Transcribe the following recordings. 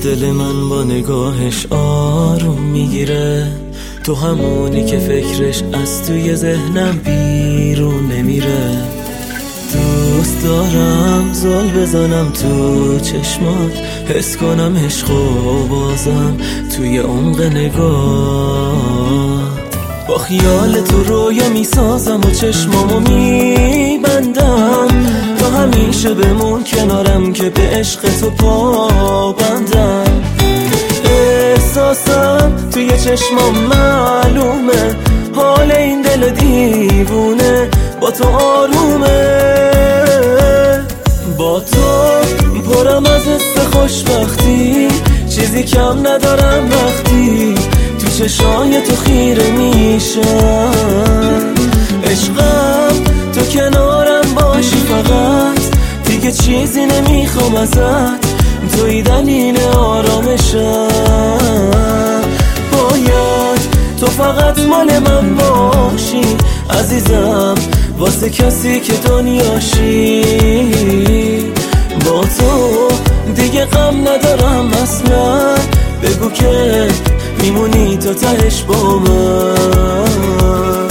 دل من با نگاهش آروم میگیره، تو همونی که فکرش از توی ذهنم بیرون نمیره. دوست دارم زل بزنم تو چشمات، حس کنم عشق و بازم توی عمق نگاه. با خیال تو رویا میسازم و چشمامو میبندم، تا همیشه بمون کنارم که به عشق تو پابندم. احساسم توی چشمام معلومه، حال این دل دیوونه با تو آرومه. با تو پرم از حس خوشبختی، چیزی کم ندارم وقتی تو چشای تو خیره میشم. عشقم تو کنارم باشی فقط، دیگه چیزی نمیخوام ازت، توی دلیل آرامشم. باید تو فقط مال من باشی عزیزم، واسه کسی که دنیاشی. با تو دیگه غم ندارم اصلا، بگو که میمونی تا تهش با من.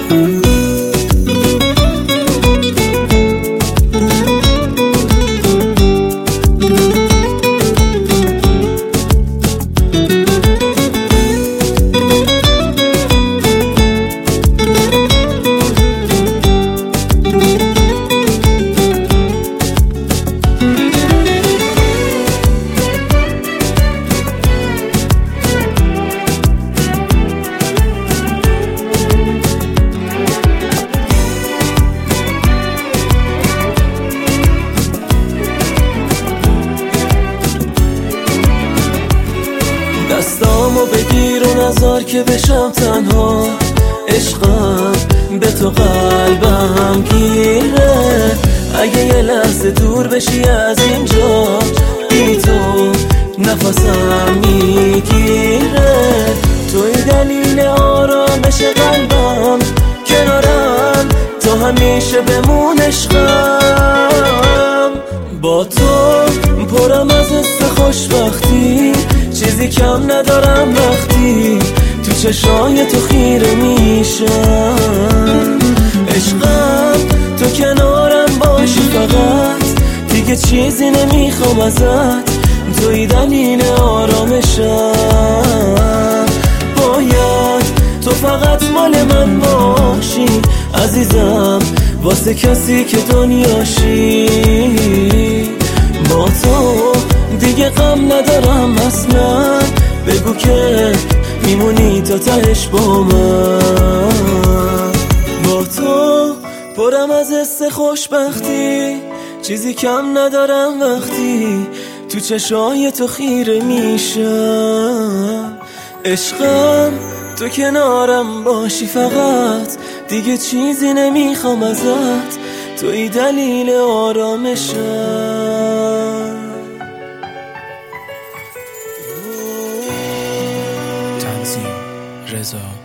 دستامو بگیر و نذار که بشم تنها، عشقم به تو قلبم گیره. اگه یه لحظه دور بشی از اینجا، بی تو نفسم میگیره. توی دلیل آرامش قلبم، کنارم تا همیشه بمون عشقم. با تو پرم از حس خوشبختی، چیزی کم ندارم وقتی تو چشای تو خیره میشم. عشقم تو کنارم باشی فقط، دیگه چیزی نمیخوام ازت، توی دلیل آرامشم. باید تو فقط مال من باشی عزیزم، واسه کسی که دنیاشی. با تو دیگه غم ندارم اصلا، بگو که میمونی تا تهش با من. با تو پرم از حس خوشبختی، چیزی کم ندارم وقتی تو چشای تو خیره میشم. عشقم تو کنارم باشی فقط، دیگه چیزی نمیخوام ازت، توی دلیل آرامشم. تنظیم رضا